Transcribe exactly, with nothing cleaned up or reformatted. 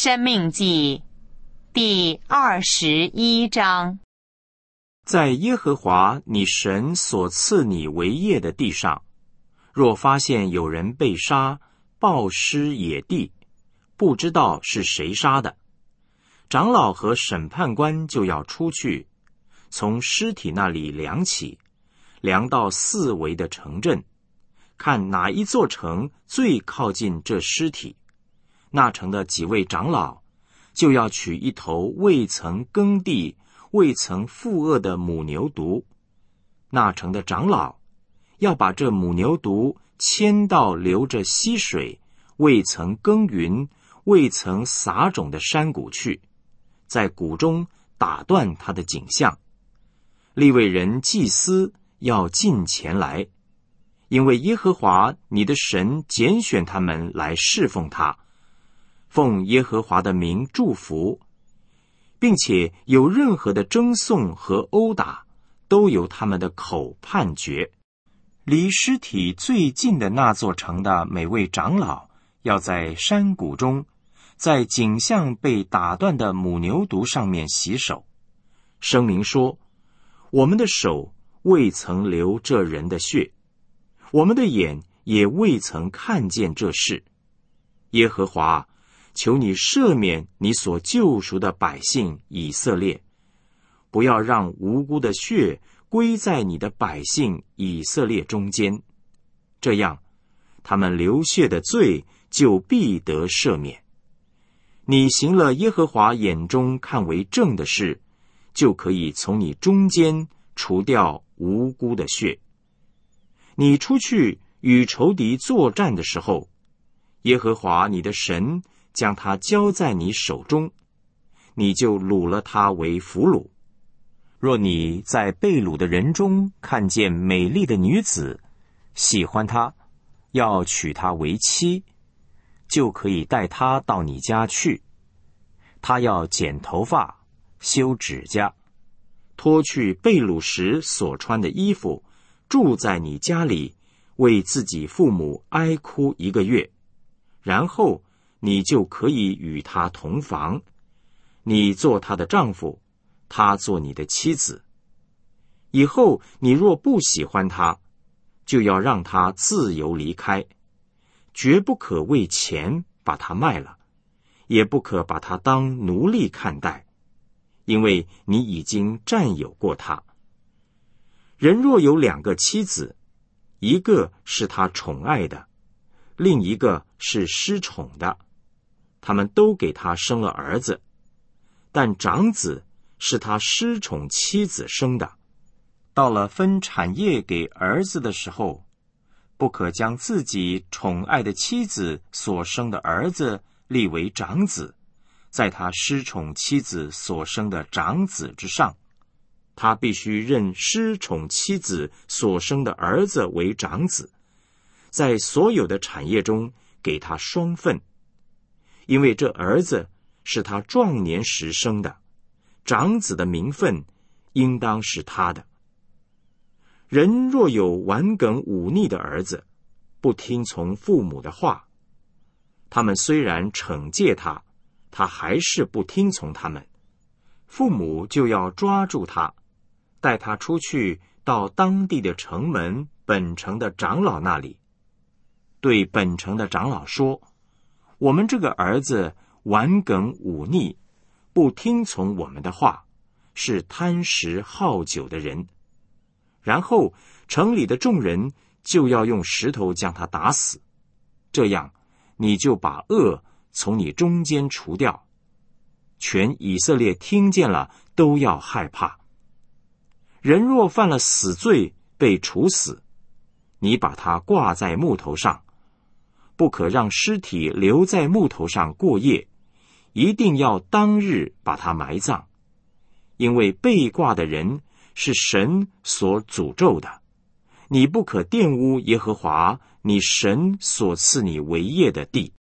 申命记第二十一章。 在耶和华你神所赐你为业的地上，若发现有人被杀，暴尸野地，不知道是谁杀的，长老和审判官就要出去，从尸体那里量起，量到四围的城镇，看哪一座城最靠近这尸体，那城的几位长老就要取一头未曾耕地、未曾负恶的母牛犊，那城的长老要把这母牛犊牵到流着溪水、未曾耕耘、未曾撒种的山谷去，在谷中打断它的颈项。利未人祭司要进前来，因为耶和华你的神拣选他们来侍奉他，奉耶和华的名祝福，并且有任何的争讼和殴打，都由他们的口判决。离尸体最近的那座城的每位长老，要在山谷中，在颈项被打断的母牛犊上面洗手，声明说：我们的手未曾流这人的血，我们的眼也未曾看见这事。耶和华，求你赦免你所救赎的百姓以色列，不要让无辜的血归在你的百姓以色列中间，这样他们流血的罪就必得赦免。你行了耶和华眼中看为正的事，就可以从你中间除掉无辜的血。你出去与仇敌作战的时候，耶和华你的神将他交在你手中，你就掳了他为俘虏。若你在被掳的人中看见美丽的女子，喜欢她，要娶她为妻，就可以带她到你家去。她要剪头发、修指甲，脱去被掳时所穿的衣服，住在你家里，为自己父母哀哭一个月，然后你就可以与她同房，你做她的丈夫，她做你的妻子。以后你若不喜欢她，就要让她自由离开，绝不可为钱把她卖了，也不可把她当奴隶看待，因为你已经占有过她。人若有两个妻子，一个是他宠爱的，另一个是失宠的，他们都给他生了儿子，但长子是他失宠妻子生的。到了分产业给儿子的时候，不可将自己宠爱的妻子所生的儿子立为长子，在他失宠妻子所生的长子之上，他必须认失宠妻子所生的儿子为长子，在所有的产业中给他双份，因为这儿子是他壮年时生的，长子的名分应当是他的。人若有顽梗忤逆的儿子，不听从父母的话，他们虽然惩戒他，他还是不听从他们，父母就要抓住他，带他出去到当地的城门本城的长老那里，对本城的长老说：我们这个儿子顽梗忤逆，不听从我们的话，是贪食好酒的人。然后城里的众人就要用石头将他打死，这样你就把恶从你中间除掉。全以色列听见了都要害怕。人若犯了死罪被处死，你把他挂在木头上，不可让尸体留在木头上过夜，一定要当日把他埋葬，因为被挂的人是神所诅咒的。你不可玷污耶和华你神所赐你为业的地。